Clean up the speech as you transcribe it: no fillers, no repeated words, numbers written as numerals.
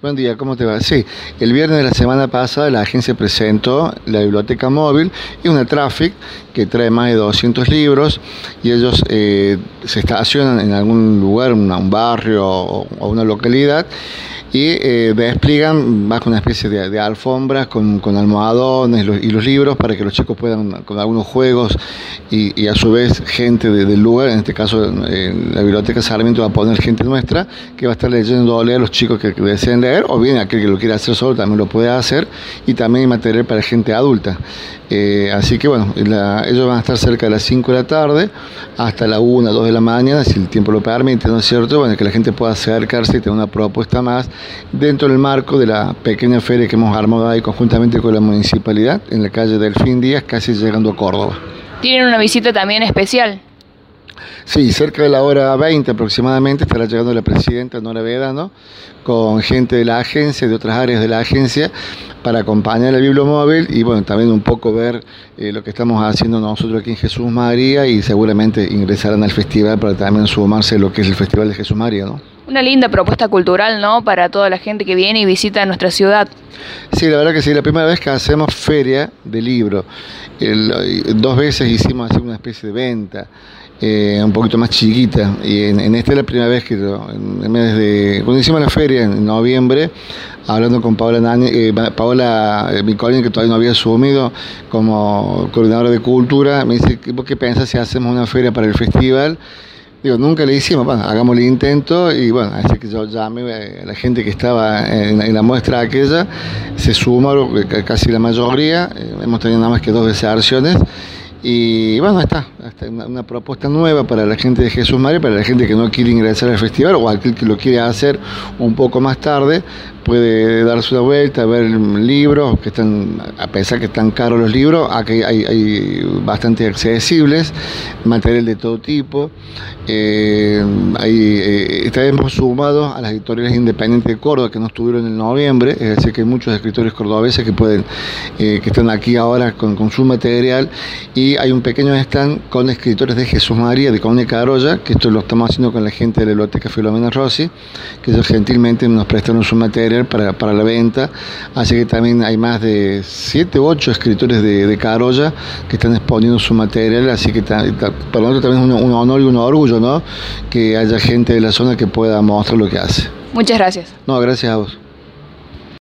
Buen día, ¿cómo te va? Sí, el viernes de la semana pasada la agencia presentó la biblioteca móvil y una Traffic que trae más de 200 libros y ellos se estacionan en algún lugar, un barrio o una localidad y despliegan bajo una especie de alfombras con almohadones y los libros para que los chicos puedan, con algunos juegos y a su vez gente del lugar, en este caso la biblioteca Sarmiento va a poner gente nuestra que va a estar leyendo a los chicos que deseen leer, o bien aquel que lo quiera hacer solo también lo puede hacer, y también hay material para gente adulta. Así que bueno, ellos van a estar cerca de las 5 de la tarde hasta la 1, 2 de la mañana, si el tiempo lo permite, ¿no es cierto? Bueno, que la gente pueda acercarse y tener una propuesta más dentro del marco de la pequeña feria que hemos armado ahí conjuntamente con la municipalidad en la calle Delfín Díaz, casi llegando a Córdoba. ¿Tienen una visita también especial? Sí, cerca de la hora 20 aproximadamente estará llegando la presidenta Nora Vedano con gente de la agencia, de otras áreas de la agencia, para acompañar el bibliomóvil y bueno, también un poco ver lo que estamos haciendo nosotros aquí en Jesús María, y seguramente ingresarán al festival para también sumarse a lo que es el Festival de Jesús María, ¿no? Una linda propuesta cultural, ¿no?, para toda la gente que viene y visita nuestra ciudad. Sí, la verdad que sí, la primera vez que hacemos feria de libro. 2 veces hicimos así una especie de venta, un poquito más chiquita, y en esta es la primera vez que cuando hicimos la feria en noviembre, hablando con Paola Micolini, que todavía no había asumido como coordinadora de cultura, me dice: ¿vos qué pensás si hacemos una feria para el festival? Digo, nunca le hicimos, bueno, hagamos el intento, y bueno, así que yo llamé a la gente que estaba en la muestra aquella, se sumó casi la mayoría, hemos tenido nada más que 2 deserciones, y bueno, está una propuesta nueva para la gente de Jesús María, para la gente que no quiere ingresar al festival, o aquel que lo quiere hacer un poco más tarde, puede darse una vuelta, ver libros que están, a pesar que están caros los libros, aquí hay bastante accesibles, material de todo tipo. Estaremos sumados a las editoriales independientes de Córdoba que no estuvieron en noviembre, es decir, que hay muchos escritores cordobeses que están aquí ahora con su material, y hay un pequeño stand con escritores de Jesús María, de Colonia Carolla, que esto lo estamos haciendo con la gente de la biblioteca Filomena Rossi, que ellos gentilmente nos prestaron su material para la venta, así que también hay más de 7 u 8 escritores de Carolla que están exponiendo su material, así que para nosotros también es un honor y un orgullo, ¿no?, que haya gente de la zona que pueda mostrar lo que hace. Muchas gracias. No, gracias a vos.